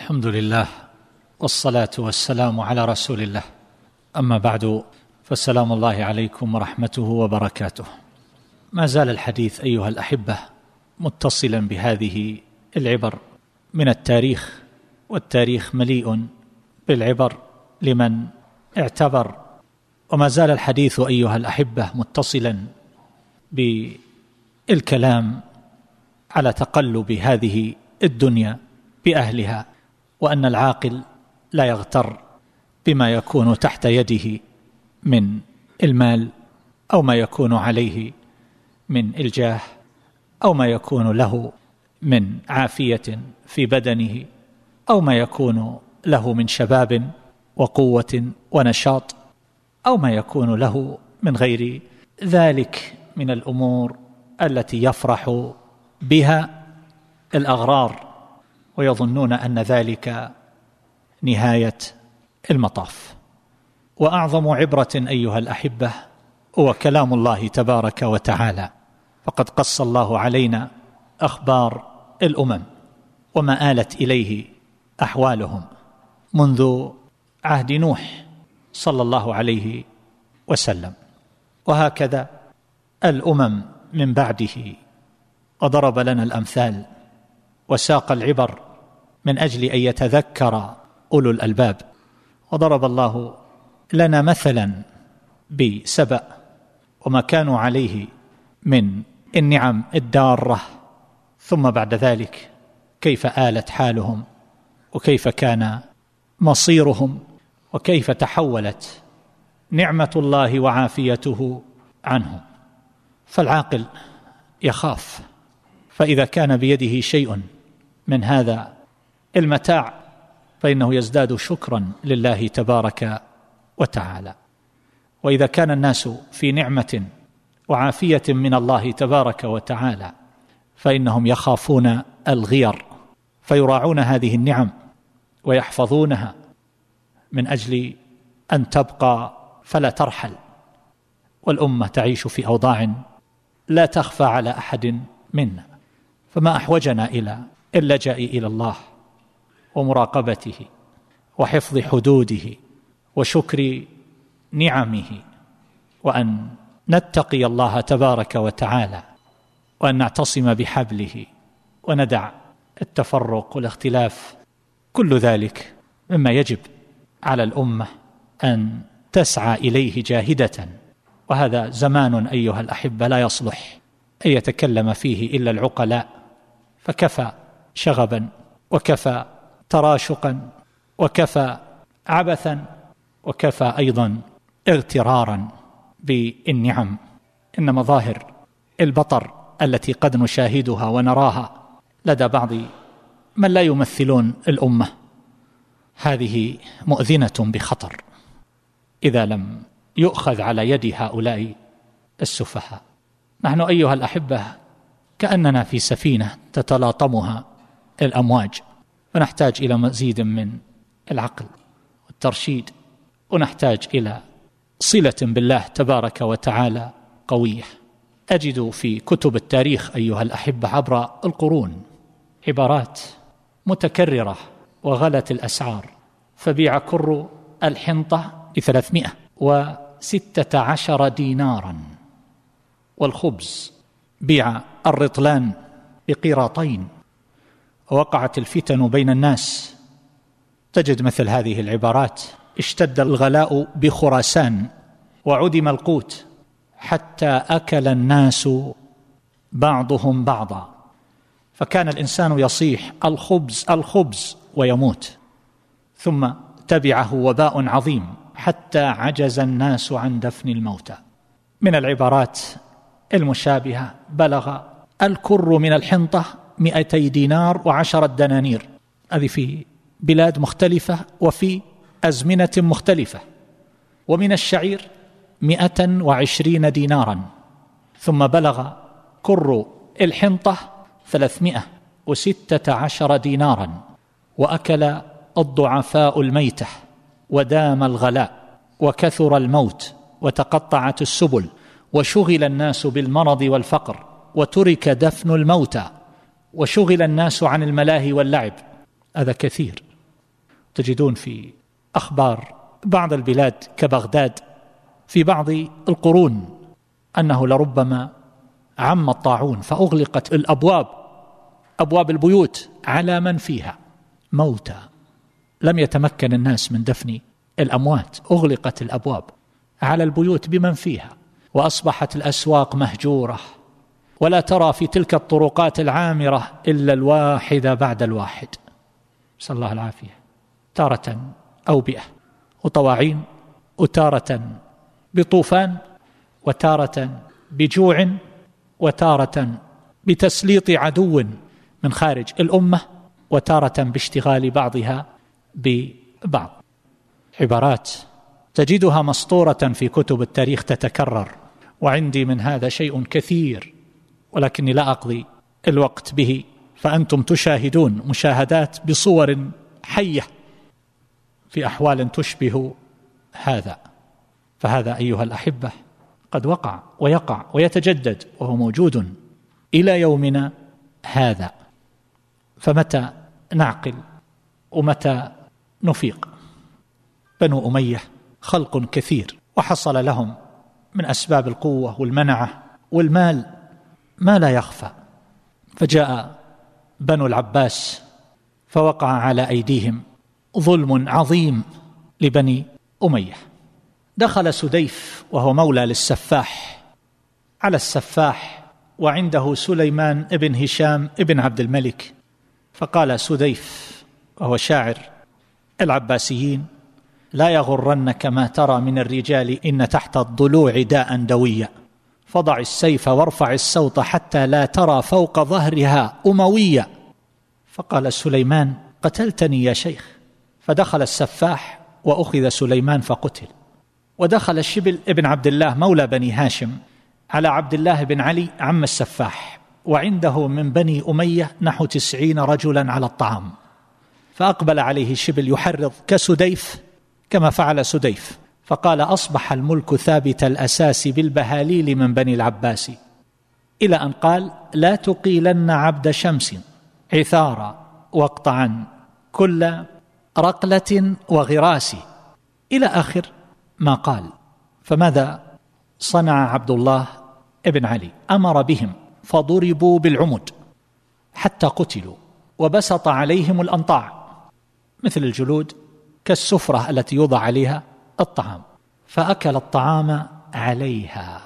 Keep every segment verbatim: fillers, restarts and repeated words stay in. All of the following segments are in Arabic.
الحمد لله والصلاة والسلام على رسول الله، أما بعد، فالسلام الله عليكم ورحمته وبركاته. ما زال الحديث أيها الأحبة متصلا بهذه العبر من التاريخ، والتاريخ مليء بالعبر لمن اعتبر. وما زال الحديث أيها الأحبة متصلا بالكلام على تقلب هذه الدنيا بأهلها، وأن العاقل لا يغتر بما يكون تحت يده من المال، أو ما يكون عليه من الجاه، أو ما يكون له من عافية في بدنه، أو ما يكون له من شباب وقوة ونشاط، أو ما يكون له من غير ذلك من الأمور التي يفرح بها الأغرار، ويظنون أن ذلك نهاية المطاف. وأعظم عبرة أيها الأحبة هو كلام الله تبارك وتعالى، فقد قص الله علينا أخبار الأمم وما آلت إليه أحوالهم منذ عهد نوح صلى الله عليه وسلم، وهكذا الأمم من بعده، وضرب لنا الأمثال وساق العبر من أجل أن يتذكر أولو الألباب. وضرب الله لنا مثلا بسبأ وما كانوا عليه من النعم الدارة، ثم بعد ذلك كيف آلت حالهم، وكيف كان مصيرهم، وكيف تحولت نعمة الله وعافيته عنهم. فالعاقل يخاف، فإذا كان بيده شيء من هذا المتاع فإنه يزداد شكرا لله تبارك وتعالى. وإذا كان الناس في نعمة وعافية من الله تبارك وتعالى فإنهم يخافون الغير، فيراعون هذه النعم ويحفظونها من أجل أن تبقى فلا ترحل. والأمة تعيش في أوضاع لا تخفى على أحد منا، فما أحوجنا إلى اللجأ إلى الله ومراقبته وحفظ حدوده وشكر نعمه، وأن نتقي الله تبارك وتعالى، وأن نعتصم بحبله، وندع التفرق والاختلاف. كل ذلك مما يجب على الأمة أن تسعى إليه جاهدة. وهذا زمان أيها الأحبة لا يصلح أن يتكلم فيه إلا العقلاء، فكفى شغبا، وكفى تراشقا، وكفى عبثا، وكفى أيضا اغترارا بالنعم. إن مظاهر البطر التي قد نشاهدها ونراها لدى بعض من لا يمثلون الأمة هذه مؤذنة بخطر إذا لم يؤخذ على يد هؤلاء السفهاء. نحن أيها الأحبة كأننا في سفينة تتلاطمها الأمواج، ونحتاج إلى مزيد من العقل والترشيد، ونحتاج إلى صلة بالله تبارك وتعالى قوية. أجد في كتب التاريخ أيها الأحبة عبر القرون عبارات متكررة وغلت الأسعار، فبيع كر الحنطة بثلاثمائة وستة عشر دينارا، والخبز بيع الرطلان بقيراطين. ووقعت الفتن بين الناس، تجد مثل هذه العبارات: اشتد الغلاء بخراسان وعدم القوت حتى أكل الناس بعضهم بعضا، فكان الإنسان يصيح الخبز الخبز ويموت، ثم تبعه وباء عظيم حتى عجز الناس عن دفن الموتى. من العبارات المشابهة: بلغ الكر من الحنطة مئتي دينار وعشرة دنانير. هذه في بلاد مختلفة وفي أزمنة مختلفة. ومن الشعير مئة وعشرين دينارا. ثم بلغ كر الحنطة ثلاثمائة وستة عشر دينارا. وأكل الضعفاء الميتة، ودام الغلاء، وكثر الموت، وتقطعت السبل، وشغل الناس بالمرض والفقر، وترك دفن الموتى، وشغل الناس عن الملاهي واللعب. هذا كثير. تجدون في أخبار بعض البلاد كبغداد في بعض القرون أنه لربما عم الطاعون فأغلقت الأبواب، أبواب البيوت على من فيها موتى، لم يتمكن الناس من دفن الأموات، أغلقت الأبواب على البيوت بمن فيها، وأصبحت الأسواق مهجورة، ولا ترى في تلك الطرقات العامرة إلا الواحدة بعد الواحد، نسأل الله العافية، تارة أوبئة وطواعين، وتارة بطوفان، وتارة بجوع، وتارة بتسليط عدو من خارج الأمة، وتارة باشتغال بعضها ببعض. عبارات تجدها مسطورة في كتب التاريخ تتكرر، وعندي من هذا شيء كثير ولكني لا أقضي الوقت به، فأنتم تشاهدون مشاهدات بصور حية في أحوال تشبه هذا. فهذا أيها الأحبة قد وقع ويقع ويتجدد وهو موجود إلى يومنا هذا، فمتى نعقل ومتى نفيق؟ بنو أمية خلق كثير، وحصل لهم من أسباب القوة والمنعة والمال ما لا يخفى، فجاء بنو العباس فوقع على أيديهم ظلم عظيم لبني أمية. دخل سديف وهو مولى للسفاح على السفاح، وعنده سليمان ابن هشام ابن عبد الملك، فقال سديف وهو شاعر العباسيين: لا يغرنك ما ترى من الرجال، إن تحت الضلوع داء دويا، فضع السيف وارفع الصوت حتى لا ترى فوق ظهرها أموية. فقال سليمان: قتلتني يا شيخ. فدخل السفاح وأخذ سليمان فقتل. ودخل الشبل ابن عبد الله مولى بني هاشم على عبد الله بن علي عم السفاح، وعنده من بني أمية نحو تسعين رجلا على الطعام، فأقبل عليه الشبل يحرض كسديف كما فعل سديف، فقال: أصبح الملك ثابت الأساس بالبهاليل من بني العباس، إلى أن قال: لا تقيلن عبد شمس عثارا واقطعا كل رقلة وغراس، إلى آخر ما قال. فماذا صنع عبد الله ابن علي؟ أمر بهم فضربوا بالعمد حتى قتلوا، وبسط عليهم الأنطاع مثل الجلود كالسفرة التي يوضع عليها الطعام، فأكل الطعام عليها،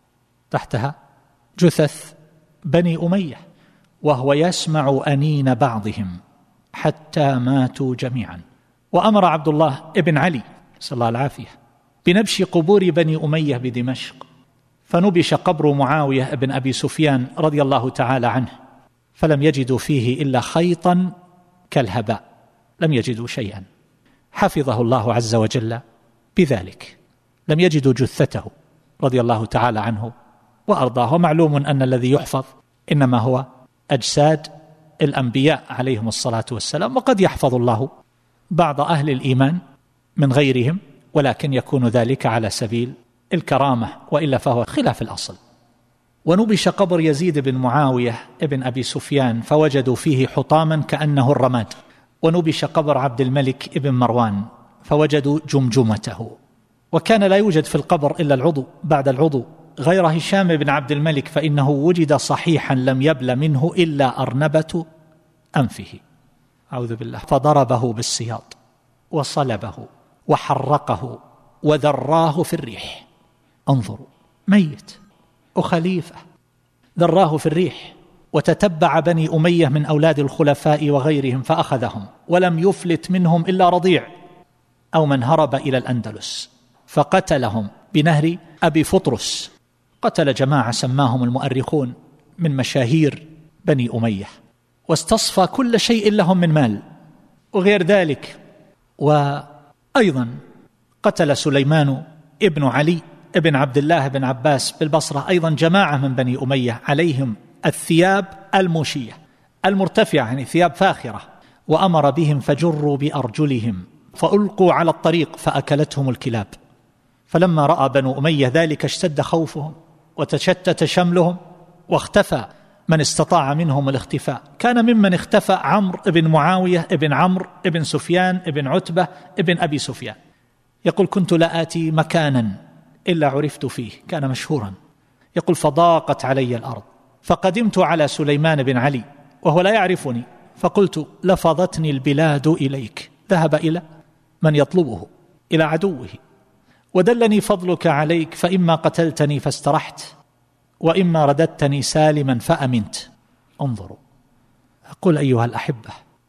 تحتها جثث بني أمية، وهو يسمع أنين بعضهم حتى ماتوا جميعا. وأمر عبد الله ابن علي صلى الله العافية بنبش قبور بني أمية بدمشق، فنبش قبر معاوية ابن أبي سفيان رضي الله تعالى عنه، فلم يجدوا فيه إلا خيطا كالهباء، لم يجدوا شيئا، حفظه الله عز وجل بذلك، لم يجدوا جثته رضي الله تعالى عنه وأرضاه. ومعلوم أن الذي يحفظ إنما هو أجساد الأنبياء عليهم الصلاة والسلام، وقد يحفظ الله بعض أهل الإيمان من غيرهم، ولكن يكون ذلك على سبيل الكرامة، وإلا فهو خلاف الأصل. ونبش قبر يزيد بن معاوية ابن أبي سفيان فوجدوا فيه حطاما كأنه الرماد. ونبش قبر عبد الملك ابن مروان فوجدوا جمجمته. وكان لا يوجد في القبر إلا العضو بعد العضو غير هشام بن عبد الملك، فإنه وجد صحيحا لم يبل منه إلا أرنبة أنفه، أعوذ بالله، فضربه بالسياط وصلبه وحرقه وذراه في الريح. انظروا، ميت وخليفة ذراه في الريح. وتتبع بني أمية من أولاد الخلفاء وغيرهم فأخذهم، ولم يفلت منهم إلا رضيع أو من هرب إلى الأندلس، فقتلهم بنهر أبي فطرس. قتل جماعة سماهم المؤرخون من مشاهير بني أمية، واستصفى كل شيء لهم من مال وغير ذلك. وأيضا قتل سليمان ابن علي ابن عبد الله بن عباس بالبصرة أيضا جماعة من بني أمية عليهم الثياب الموشية المرتفعة، يعني ثياب فاخرة، وأمر بهم فجروا بأرجلهم فألقوا على الطريق فأكلتهم الكلاب. فلما رأى بنو أمية ذلك اشتد خوفهم وتشتت شملهم، واختفى من استطاع منهم الاختفاء. كان ممن اختفى عمرو بن معاوية ابن عمرو ابن سفيان ابن عتبة ابن أبي سفيان، يقول كنت لا آتي مكانا إلا عرفت فيه، كان مشهورا. يقول فضاقت علي الأرض فقدمت على سليمان بن علي وهو لا يعرفني، فقلت لفظتني البلاد إليك، ذهب إلى من يطلبه، إلى عدوه، ودلني فضلك عليك، فإما قتلتني فاسترحت وإما رددتني سالما فأمنت. انظروا، أقول أيها الأحبة،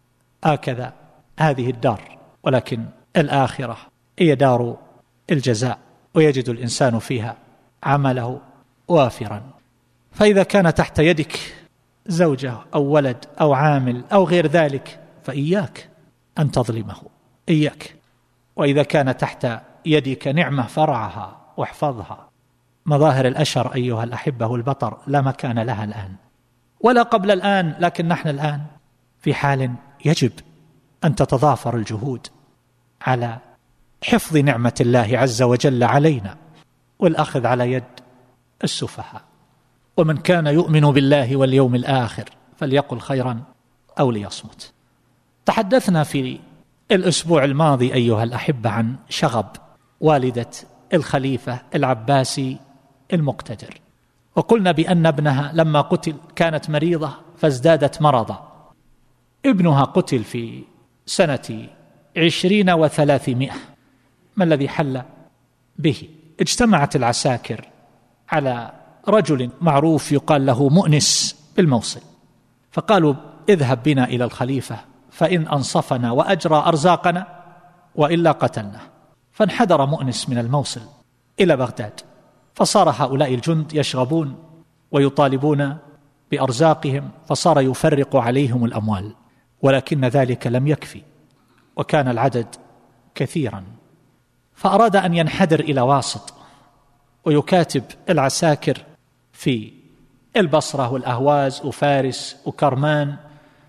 هكذا هذه الدار، ولكن الآخرة هي دار الجزاء، ويجد الإنسان فيها عمله وافرا. فإذا كان تحت يدك زوجة أو ولد أو عامل أو غير ذلك فإياك أن تظلمه، إياك. وإذا كان تحت يدك نعمة فرعها واحفظها. مظاهر الأشر أيها الأحبة والبطر لا مكان لها الآن ولا قبل الآن، لكن نحن الآن في حال يجب أن تتضافر الجهود على حفظ نعمة الله عز وجل علينا والأخذ على يد السفهاء. ومن كان يؤمن بالله واليوم الآخر فليقل خيرا أو ليصمت. تحدثنا في الأسبوع الماضي أيها الأحبة عن شغب والدة الخليفة العباسي المقتدر، وقلنا بأن ابنها لما قتل كانت مريضة فازدادت مرضا. ابنها قتل في سنة عشرين وثلاثمائة. ما الذي حل به؟ اجتمعت العساكر على رجل معروف يقال له مؤنس بالموصل، فقالوا اذهب بنا إلى الخليفة فإن أنصفنا وأجرى أرزاقنا وإلا قتلنا. فانحدر مؤنس من الموصل إلى بغداد، فصار هؤلاء الجند يشغبون ويطالبون بأرزاقهم، فصار يفرق عليهم الأموال، ولكن ذلك لم يكفي وكان العدد كثيرا. فأراد أن ينحدر إلى واسط ويكاتب العساكر في البصرة والأهواز وفارس وكرمان،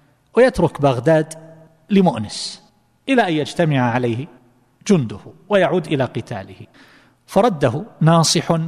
ويترك بغداد لمؤنس إلى أن يجتمع عليه جنده ويعود إلى قتاله. فرده ناصح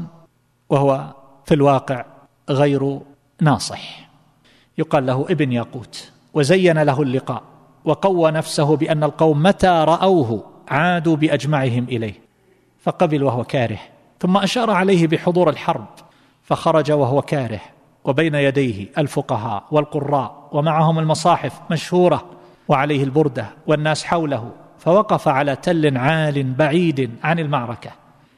وهو في الواقع غير ناصح، يقال له ابن ياقوت، وزين له اللقاء وقوى نفسه بأن القوم متى رأوه عادوا بأجمعهم إليه، فقبل وهو كاره، ثم أشار عليه بحضور الحرب فخرج وهو كاره، وبين يديه الفقهاء والقراء ومعهم المصاحف مشهورة وعليه البردة والناس حوله، فوقف على تل عال بعيد عن المعركة،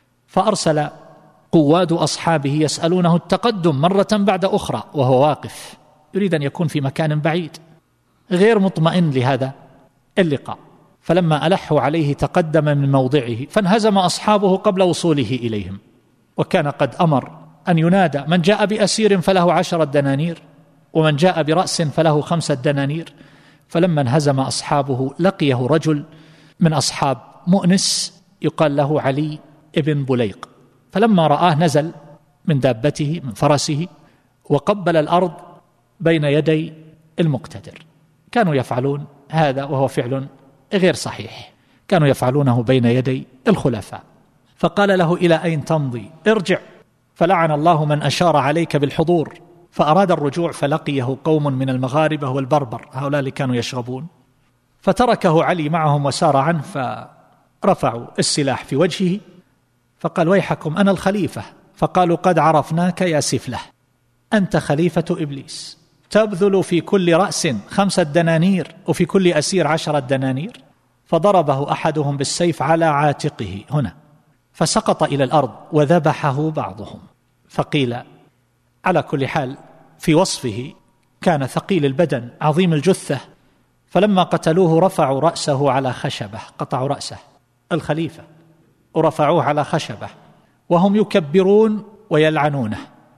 فأرسل قواد أصحابه يسألونه التقدم مرة بعد أخرى وهو واقف يريد أن يكون في مكان بعيد غير مطمئن لهذا اللقاء. فلما ألحوا عليه تقدم من موضعه، فانهزم أصحابه قبل وصوله إليهم، وكان قد أمر أن ينادى من جاء بأسير فله عشرة دنانير ومن جاء برأس فله خمسة دنانير. فلما انهزم أصحابه لقيه رجل من أصحاب مؤنس يقال له علي ابن بليق، فلما رآه نزل من دابته من فرسه وقبل الأرض بين يدي المقتدر. كانوا يفعلون هذا وهو فعل غير صحيح، كانوا يفعلونه بين يدي الخلفاء. فقال له إلى أين تمضي؟ ارجع، فلعن الله من أشار عليك بالحضور. فأراد الرجوع فلقيه قوم من المغاربة والبربر، هؤلاء اللي كانوا يشغبون، فتركه علي معهم وسار عنه، فرفعوا السلاح في وجهه فقال ويحكم أنا الخليفة. فقالوا قد عرفناك يا سفله، أنت خليفة إبليس، تبذل في كل رأس خمسة دنانير وفي كل أسير عشرة دنانير. فضربه أحدهم بالسيف على عاتقه هنا فسقط إلى الأرض وذبحه بعضهم. فقيل على كل حال في وصفه كان ثقيل البدن عظيم الجثة، فلما قتلوه رفعوا رأسه على خشبة، قطعوا رأسه الخليفة ورفعوه على خشبة وهم يكبرون ويلعنونه،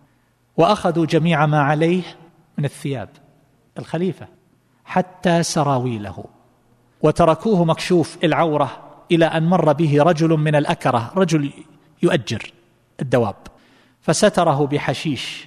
وأخذوا جميع ما عليه من الثياب الخليفة حتى سراويله، وتركوه مكشوف العورة إلى أن مر به رجل من الأكرة، رجل يؤجر الدواب، فستره بحشيش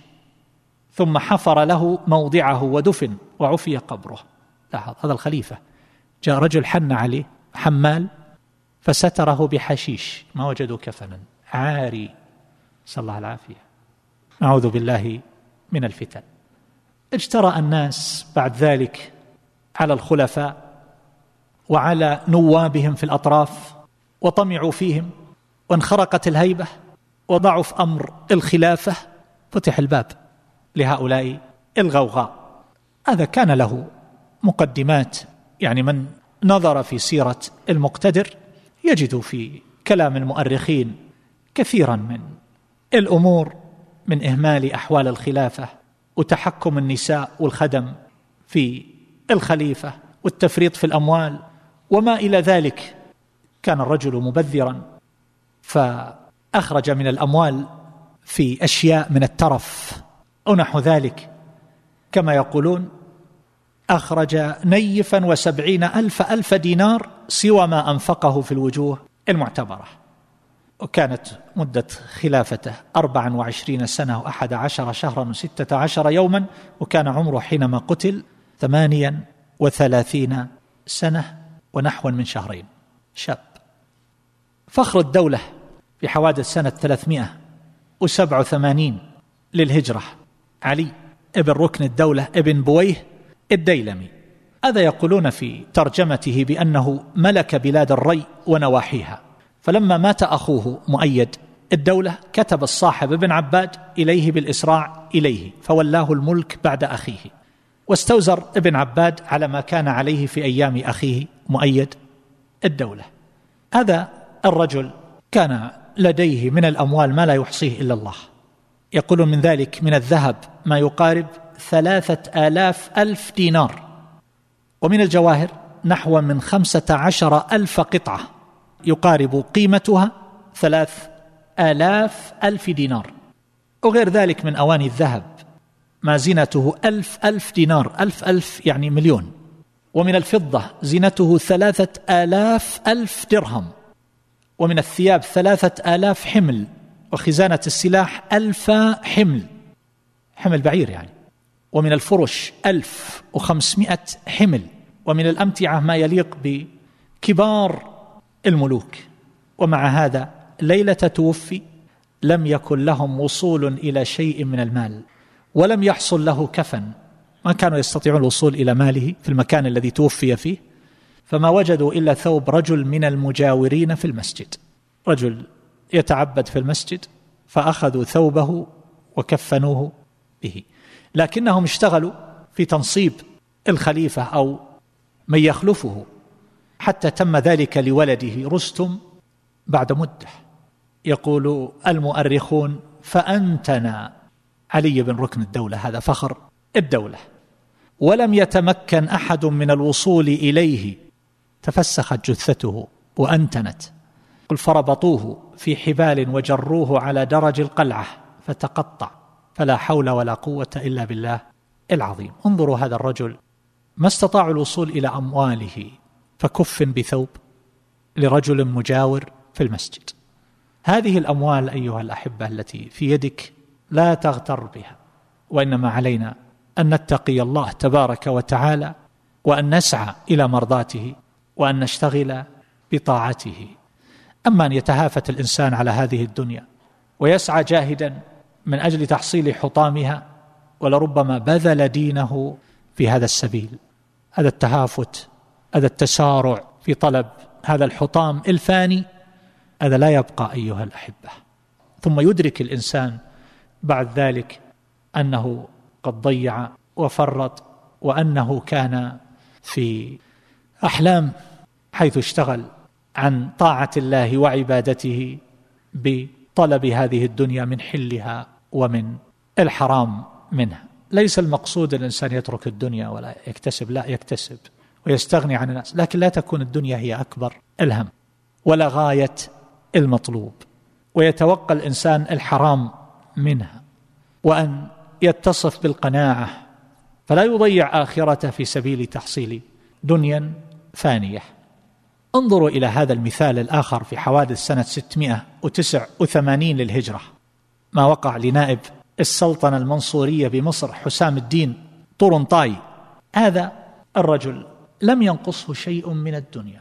ثم حفر له موضعه ودفن وعفي قبره. لاحظ هذا الخليفة، جاء رجل حن عليه حمال فستره بحشيش، ما وجدوا كفنا، عاري، صلى الله العافية، نعوذ بالله من الفتن. اجترأ الناس بعد ذلك على الخلفاء وعلى نوابهم في الأطراف وطمعوا فيهم، وانخرقت الهيبة وضعف أمر الخلافة، فتح الباب لهؤلاء الغوغاء. هذا كان له مقدمات، يعني من نظر في سيرة المقتدر يجد في كلام المؤرخين كثيرا من الأمور، من إهمال أحوال الخلافة وتحكم النساء والخدم في الخليفة والتفريط في الأموال وما إلى ذلك. كان الرجل مبذرا فأخرج من الأموال في أشياء من الترف أو نحو ذلك، كما يقولون أخرج نيفا وسبعين ألف ألف دينار سوى ما أنفقه في الوجوه المعتبرة. وكانت مدة خلافته أربعا وعشرين سنة وأحد عشر شهرا وستة عشر يوما، وكان عمره حينما قتل ثمانيا وثلاثين سنة ونحو من شهرين، شاب. فخر الدولة في حوادث سنة ثلاثمائة وسبعة وثمانين للهجرة علي ابن ركن الدولة ابن بويه الديلمي. هذا يقولون في ترجمته بأنه ملك بلاد الري ونواحيها، فلما مات أخوه مؤيد الدولة كتب الصاحب ابن عباد إليه بالإسراع إليه فولاه الملك بعد أخيه، واستوزر ابن عباد على ما كان عليه في أيام أخيه مؤيد الدولة. هذا الرجل كان لديه من الأموال ما لا يحصيه إلا الله، يقول من ذلك من الذهب ما يقارب ثلاثة آلاف ألف دينار، ومن الجواهر نحو من خمسة عشر ألف قطعة يقارب قيمتها ثلاث آلاف ألف دينار، وغير ذلك من أواني الذهب ما زينته ألف ألف دينار، ألف ألف يعني مليون، ومن الفضة زينته ثلاثة آلاف ألف درهم، ومن الثياب ثلاثة آلاف حمل، وخزانة السلاح ألف حمل، حمل بعير يعني، ومن الفرش ألف وخمسمائة حمل، ومن الأمتعة ما يليق بكبار الملوك. ومع هذا ليلة توفي لم يكن لهم وصول إلى شيء من المال، ولم يحصل له كفن، ما كانوا يستطيعون الوصول إلى ماله في المكان الذي توفي فيه، فما وجدوا إلا ثوب رجل من المجاورين في المسجد، رجل يتعبد في المسجد، فأخذوا ثوبه وكفنوه به. لكنهم اشتغلوا في تنصيب الخليفة أو من يخلفه، حتى تم ذلك لولده رستم بعد مدة. يقول المؤرخون فأنتن علي بن ركن الدولة، هذا فخر الدولة، ولم يتمكن أحد من الوصول إليه، تفسخت جثته وأنتنت. قل فربطوه في حبال وجروه على درج القلعة فتقطع، فلا حول ولا قوة إلا بالله العظيم. انظروا هذا الرجل ما استطاعوا الوصول إلى أمواله، فكفن بثوب لرجل مجاور في المسجد. هذه الأموال أيها الأحبة التي في يدك لا تغتر بها، وإنما علينا أن نتقي الله تبارك وتعالى، وأن نسعى إلى مرضاته، وأن نشتغل بطاعته. أما أن يتهافت الإنسان على هذه الدنيا ويسعى جاهدا من أجل تحصيل حطامها، ولربما بذل دينه في هذا السبيل، هذا التهافت، هذا التسارع في طلب هذا الحطام الفاني، هذا لا يبقى أيها الأحبة. ثم يدرك الإنسان بعد ذلك أنه قد ضيع وفرط، وأنه كان في أحلام حيث اشتغل عن طاعة الله وعبادته بطلب هذه الدنيا من حلها ومن الحرام منها. ليس المقصود الإنسان يترك الدنيا ولا يكتسب، لا، يكتسب ويستغني عن الناس، لكن لا تكون الدنيا هي أكبر الهم ولا غاية المطلوب، ويتوقى الإنسان الحرام منها، وأن يتصف بالقناعة، فلا يضيع آخرته في سبيل تحصيل دنيا فانية. انظروا إلى هذا المثال الآخر في حوادث سنة ستمائة وتسعة وثمانين للهجرة، ما وقع لنائب السلطنة المنصورية بمصر حسام الدين طورنطاي. هذا الرجل لم ينقصه شيء من الدنيا،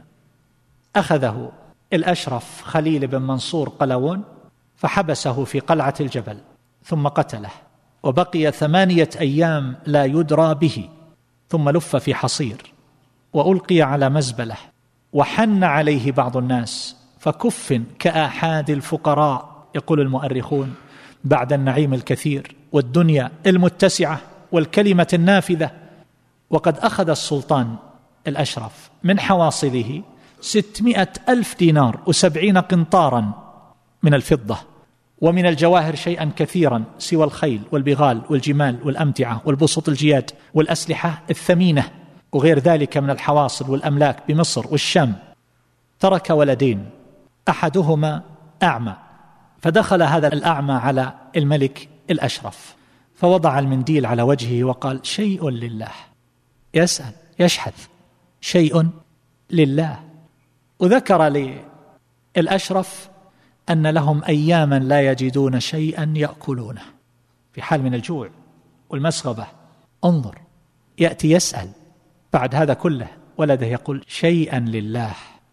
أخذه الأشرف خليل بن منصور قلاوون فحبسه في قلعة الجبل ثم قتله، وبقي ثمانية أيام لا يدرى به، ثم لف في حصير وألقي على مزبلة، وحن عليه بعض الناس فكف كآحاد الفقراء، يقول المؤرخون، بعد النعيم الكثير والدنيا المتسعة والكلمة النافذة. وقد أخذ السلطان الأشرف من حواصله ستمائة ألف دينار وسبعين قنطارا من الفضة، ومن الجواهر شيئا كثيرا سوى الخيل والبغال والجمال والأمتعة والبسط الجياد والأسلحة الثمينة، وغير ذلك من الحواصل والأملاك بمصر والشام. ترك ولدين، أحدهما أعمى، فدخل هذا الأعمى على الملك الأشرف فوضع المنديل على وجهه وقال: شيء لله. يسأل يشحذ: شيء لله. وذكر للأشرف أن لهم أياما لا يجدون شيئا يأكلونه، في حال من الجوع والمسغبة. انظر، يأتي يسأل بعد هذا كله، ولده يقول: شيئا لله.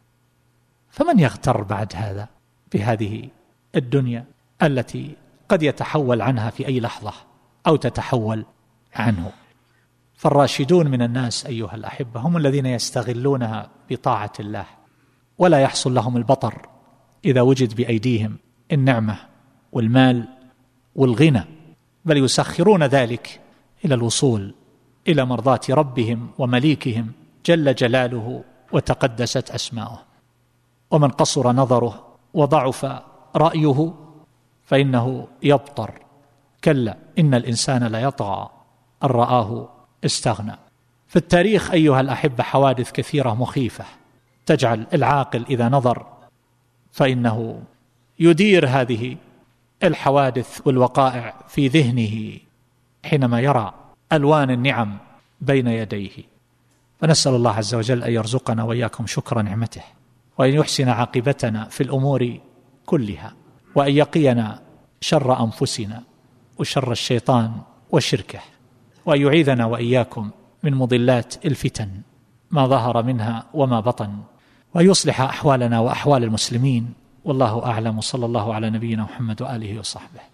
فمن يغتر بعد هذا بهذه الدنيا التي قد يتحول عنها في أي لحظة أو تتحول عنه؟ فالراشدون من الناس أيها الأحبة هم الذين يستغلونها بطاعة الله، ولا يحصل لهم البطر إذا وجد بأيديهم النعمة والمال والغنى، بل يسخرون ذلك إلى الوصول إلى مرضاة ربهم ومليكهم جل جلاله وتقدست أسماؤه. ومن قصر نظره وضعف رأيه فإنه يبطر. كلا إن الإنسان ليطغى أن رآه استغنى. في التاريخ أيها الأحبة حوادث كثيرة مخيفة تجعل العاقل إذا نظر فإنه يدير هذه الحوادث والوقائع في ذهنه حينما يرى ألوان النعم بين يديه. فنسأل الله عز وجل أن يرزقنا وإياكم شكر نعمته، وأن يحسن عاقبتنا في الأمور كلها، وأن يقينا شر أنفسنا وشر الشيطان وشركه، وأن يعيذنا وإياكم من مضلات الفتن ما ظهر منها وما بطن، ويصلح أحوالنا وأحوال المسلمين. والله أعلم، صلى الله على نبينا محمد وآله وصحبه.